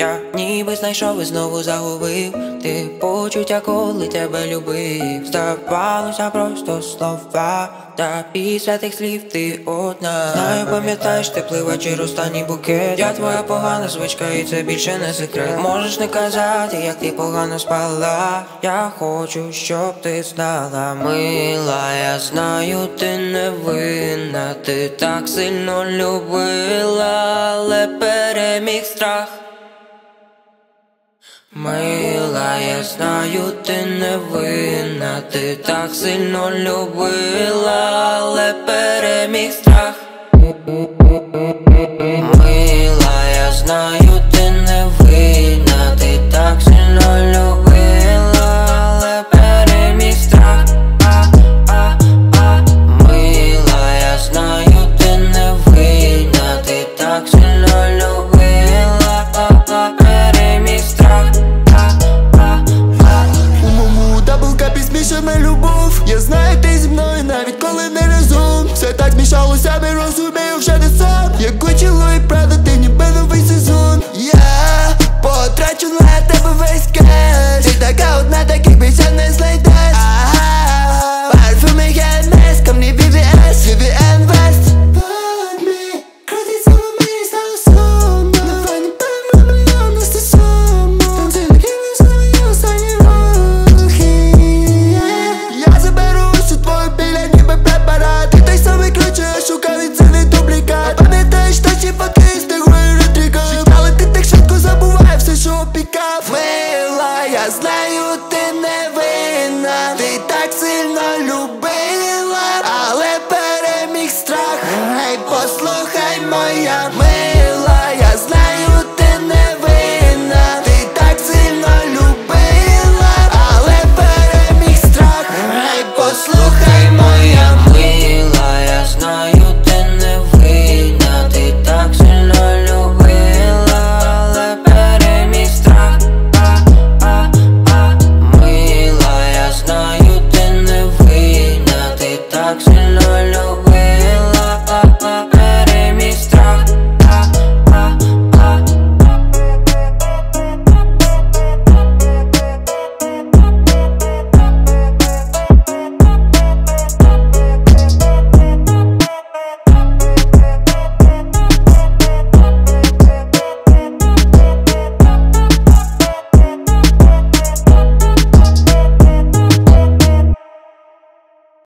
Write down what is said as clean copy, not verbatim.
Я ніби знайшов і знову загубив. Ти почуття, коли тебе любив. Здавалося просто слова, та після тих слів ти одна. Знаю, пам'ятаєш теплий вечір, останній букет. Я твоя погана звичка і це більше не секрет. Можеш не казати, як ти погано спала. Я хочу, щоб ти знала, мила, я знаю, ти не винна. Ти так сильно любила, але переміг страх. Мила, я знаю, ти не винна. Ти так сильно любила, але переміг страх. Мила, я знаю, ти не винна. Ти так сильно любила.